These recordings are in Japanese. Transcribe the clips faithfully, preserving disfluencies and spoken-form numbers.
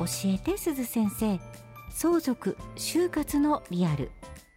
教えてすず先生、相続終活のリアル。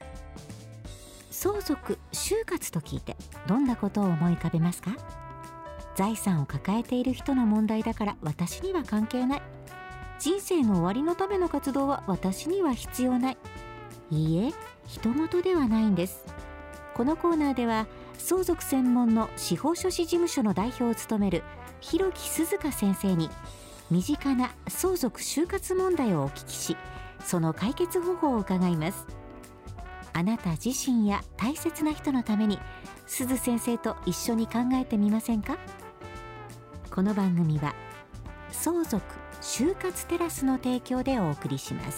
相続終活と聞いてどんなことを思い浮かべますか？財産を抱えている人の問題だから私には関係ない、人生の終わりのための活動は私には必要ない。いいえ、人事ではないんです。このコーナーでは相続専門の司法書士事務所の代表を務める広木鈴香先生に身近な相続終活問題をお聞きし、その解決方法を伺います。あなた自身や大切な人のために鈴先生と一緒に考えてみませんか？この番組は相続終活テラスの提供でお送りします。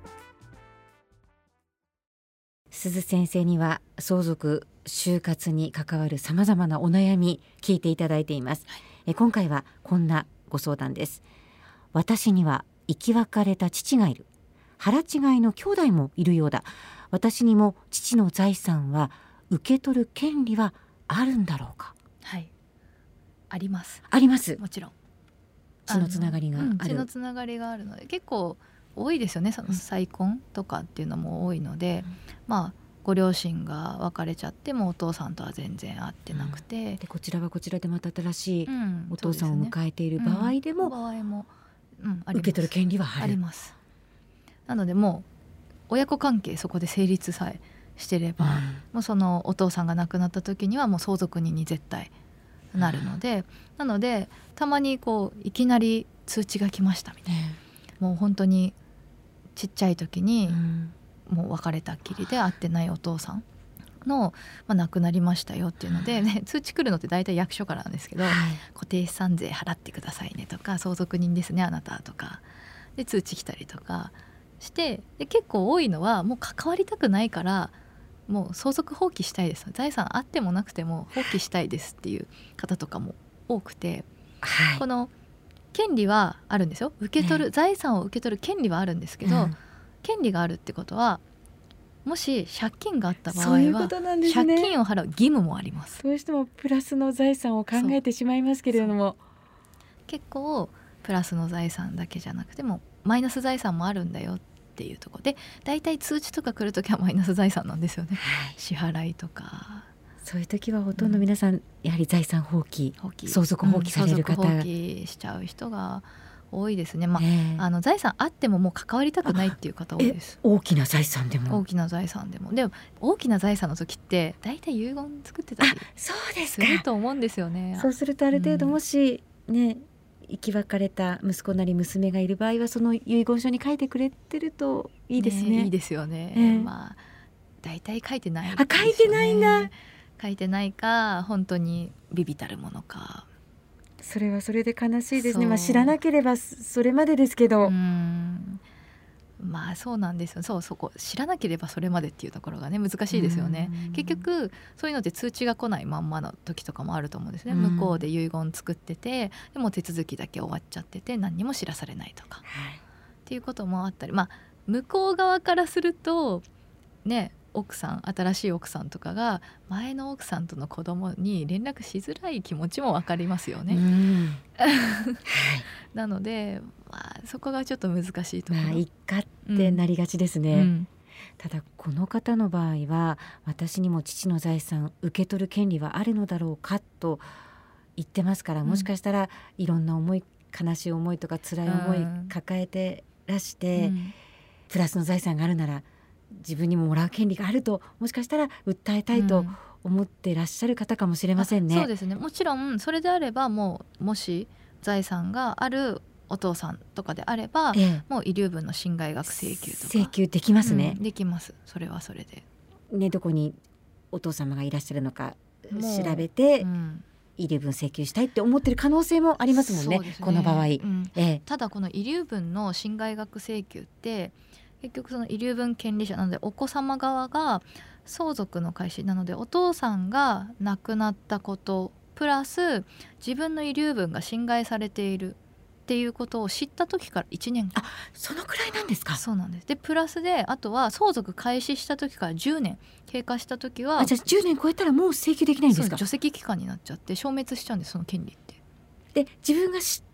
鈴先生には相続終活に関わるさまざまなお悩み聞いていただいています、はい、え今回はこんなご相談です。私には生き別れた父がいる、腹違いの兄弟もいるようだ。私にも父の財産は受け取る権利はあるんだろうか？ はい、あります。 あります。 もちろん血のつながりがある、うん、 血のつながりがあるので結構多いですよね。その再婚とかっていうのも多いので、うん、まあご両親が別れちゃってもお父さんとは全然会ってなくて、うん、 でこちらはこちらでまた新しいお父さんを迎えている場合でも、 うん、場合も、うん、あります。 受け取る権利はある。 あります。なのでもう親子関係そこで成立さえしてれば、うん、もうそのお父さんが亡くなった時にはもう相続人に絶対なるので、うん、なのでたまにこういきなり通知が来ましたみたいな、うん、もう本当にちっちゃい時に、うんもう別れたっきりで会ってないお父さんの、まあ、亡くなりましたよっていうので、ね、通知来るのって大体役所からなんですけど、はい、固定資産税払ってくださいねとか、相続人ですねあなたとかで通知来たりとかして、で結構多いのはもう関わりたくないからもう相続放棄したいです、財産あってもなくても放棄したいですっていう方とかも多くて、はい、この権利はあるんですよ。受け取る、ね、財産を受け取る権利はあるんですけど、うん権利があるってことはもし借金があった場合はそういうことなんですね。借金を払う義務もあります。 どうしてもプラスの財産を考えてしまいますけれども、 結構プラスの財産だけじゃなくてもマイナス財産もあるんだよっていうところで、だいたい通知とか来るときはマイナス財産なんですよね、はい、支払いとか。 そういう時はほとんど皆さん、うん、やはり財産放棄、放棄相続放棄される方、 うん、相続放棄しちゃう人が多いですね、まあえー、あの財産あってももう関わりたくないっていう方多いです。 大きな財産でも大きな財産でもでも大きな財産の時ってだいたい遺言作ってたりすると思うんですよね。 そうするとある程度もし、うん、ね生き別れた息子なり娘がいる場合はその遺言書に書いてくれてるといいですね。 ねいいですよね、えー、まあだいたい書いてないですよね。 あ書いてないんだ。 書いてないか本当に微々たるものか。 それはそれで悲しいですね。まあ、知らなければそれまでですけど、 うーんまあそうなんですよ。そうそこ知らなければそれまでっていうところがね難しいですよね。結局そういうのって通知が来ないまんまの時とかもあると思うんですね。向こうで遺言作っててでも手続きだけ終わっちゃってて何にも知らされないとか、はい、っていうこともあったり、まあ向こう側からするとね奥さん新しい奥さんとかが前の奥さんとの子供に連絡しづらい気持ちも分かりますよね、うんなので、まあ、そこがちょっと難しいところ、 まあ、一家ってなりがちですね、うんうん、ただこの方の場合は私にも父の財産受け取る権利はあるのだろうかと言ってますから、もしかしたらいろんな思い悲しい思いとか辛い思い抱えてらして、うん、プラスの財産があるなら自分にももらう権利があるともしかしたら訴えたいと思ってらっしゃる方かもしれませんね、 うん、そうですね。もちろんそれであればもうもし財産があるお父さんとかであれば、ええ、もう遺留分の侵害額請求とか請求できますね、 うん、できます。それはそれで、 ね、どこにお父様がいらっしゃるのか調べて、うん、遺留分請求したいって思ってる可能性もありますもん ね, ねこの場合、うんええ、ただこの遺留分の侵害額請求って結局その遺留分権利者なのでお子様側が相続の開始なのでお父さんが亡くなったことプラス自分の遺留分が侵害されているっていうことを知った時からいちねんかん。 あ、そのくらいなんですか。 そうなんです。でプラスであとは相続開始した時からじゅうねん経過した時はあじゃあじゅうねん超えたらもう請求できないんですか。 除籍期間になっちゃって消滅しちゃうんですその権利って。 で自分が知っ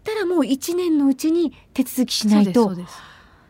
ったらもういちねんのうちに手続きしないと。 そうですそうです。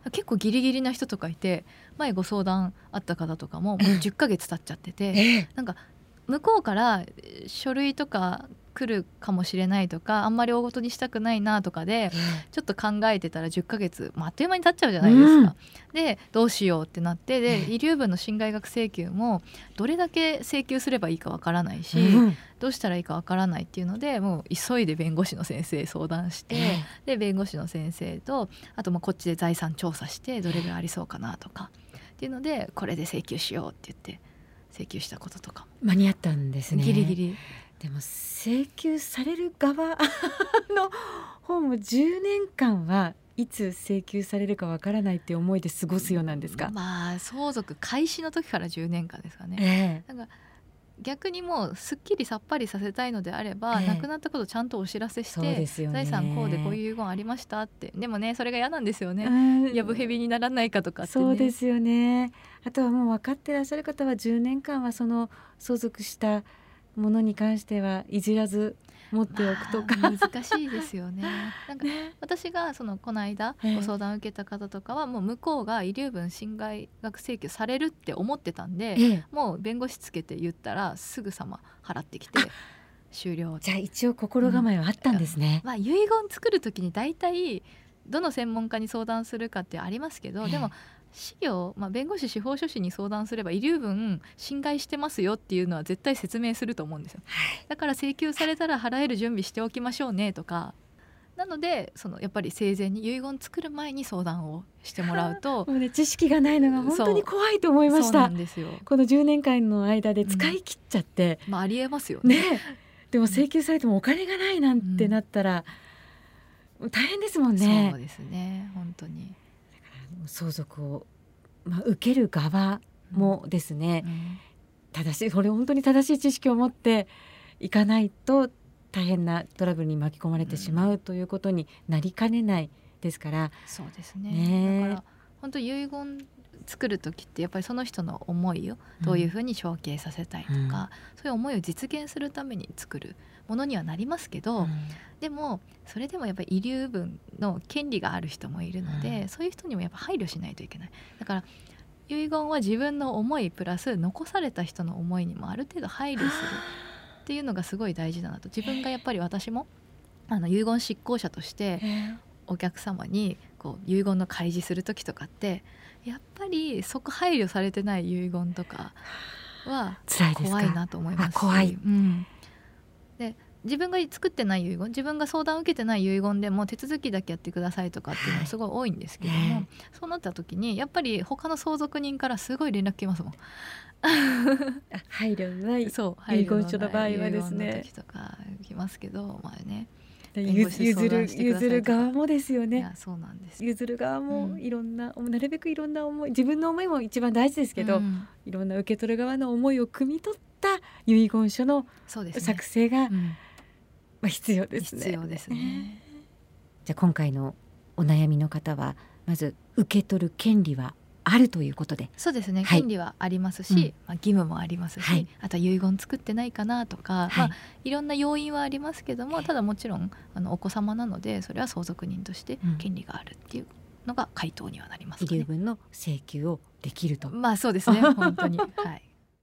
結構ギリギリな人とかいて、前ご相談あった方とかももうじゅっかげつ経っちゃってて、 ええ、 なんか向こうから書類とか来るかもしれないとか、あんまり大ごとにしたくないなとかでちょっと考えてたらじゅっかげつ、まあ、あっという間に経っちゃうじゃないですか、うん、でどうしようってなって、で遺留分の侵害額請求もどれだけ請求すればいいかわからないし、うん、どうしたらいいかわからないっていうので、もう急いで弁護士の先生相談して、えー、で弁護士の先生とあとまあこっちで財産調査してどれぐらいありそうかなとかっていうので、これで請求しようって言って請求したこととかも間に合ったんですね。 ギリギリ。 でも請求される側の方もじゅうねんかんはいつ請求されるかわからないって思いで過ごすようなんですか。 まあ相続開始の時からじゅうねんかんですかね、えー、なんか逆にもうすっきりさっぱりさせたいのであれば、えー、亡くなったことちゃんとお知らせして、財産こうでこういう遺言ありましたって。でもねそれが嫌なんですよね、やぶへびにならないかとかってね。 そうですよね。あとはもう分かってらっしゃる方はじゅうねんかんはその相続したものに関してはいじらず持っておくとか、 まあ、難しいですよね。なんか私がそのこの間ご相談を受けた方とかは、もう向こうが遺留分侵害額請求されるって思ってたんで、ええ、もう弁護士つけて言ったらすぐさま払ってきて終了。 じゃあ一応心構えはあったんですね、 うん、まあ、遺言作る時に大体どの専門家に相談するかってありますけど、ええ、でも資料、まあ、弁護士司法書士に相談すれば遺留分侵害してますよっていうのは絶対説明すると思うんですよ、はい、だから請求されたら払える準備しておきましょうねとか。なのでそのやっぱり生前に遺言作る前に相談をしてもらうともう、ね、知識がないのが本当に怖いと思いました。 そうなんですよ。 このじゅうねんかんの間で使い切っちゃって、 うん、まあ、ありえますよ ね, ね。でも請求されてもお金がないなんてなったら、うん、大変ですもんね。 そうですね、本当に。 だから相続をまあ、受ける側もですね、うんうん、正しいこれ本当に正しい知識を持っていかないと大変なトラブルに巻き込まれてしまうということになりかねないですから、 そうですね、ね。だから本当遺言作る時ってやっぱりその人の思いをどういうふうに承継させたいとか、うん、そういう思いを実現するために作るものにはなりますけど、うん、でもそれでもやっぱり遺留分の権利がある人もいるので、うん、そういう人にもやっぱ配慮しないといけない。だから遺言は自分の思いプラス残された人の思いにもある程度配慮するっていうのがすごい大事だなと。自分がやっぱり私もあの遺言執行者としてお客様にこう遺言の開示する時とかってやっぱりそこ配慮されてない遺言とかは怖いなと思いますし、 怖い、 うん、で自分が作ってない遺言、自分が相談を受けてない遺言でも手続きだけやってくださいとかっていうのはすごい多いんですけども、はい、そうなった時にやっぱり他の相続人からすごい連絡来ますもん配慮のない遺言書の場合はですね、 遺言の時とか来ますけど、まあね、 譲る譲る側もですよね。 いやそうなんです。 譲る側もいろんな、うん、なるべくいろんな思い、自分の思いも一番大事ですけど、うん、いろんな受け取る側の思いを汲み取った遺言書の作成が、ね、うん、まあ、必要ですね。 必要ですね。 じゃあ今回のお悩みの方はまず受け取る権利はあるということで。 そうですね、はい、権利はありますし、うん、まあ、義務もありますし、はい、あとは遺言作ってないかなとか、はい、まあ、いろんな要因はありますけども、ただもちろんあのお子様なのでそれは相続人として権利があるっていうのが回答にはなりますかね。 遺留分の請求をできると。 まあそうですね本当に、はい。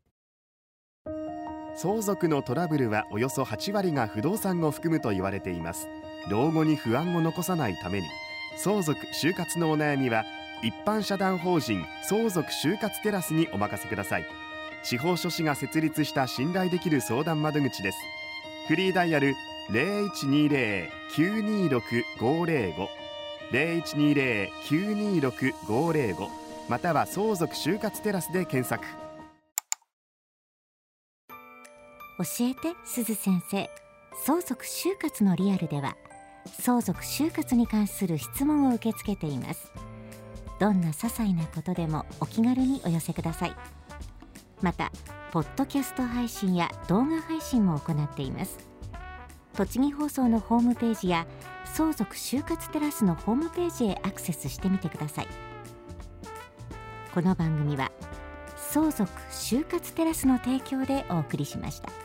相続のトラブルはおよそはちわりが不動産を含むと言われています。老後に不安を残さないために、相続就活のお悩みは一般社団法人相続就活テラスにお任せください。司法書士が設立した信頼できる相談窓口です。フリーダイヤル ゼロいちにゼロ きゅうにろく ごゼロご ゼロいちにゼロ きゅうにろく ごゼロご または相続就活テラスで検索。 教えてすず先生。相続就活のリアルでは相続就活に関する質問を受け付けています。どんな些細なことでもお気軽にお寄せください。またポッドキャスト配信や動画配信も行っています。栃木放送のホームページや相続就活テラスのホームページへアクセスしてみてください。この番組は相続就活テラスの提供でお送りしました。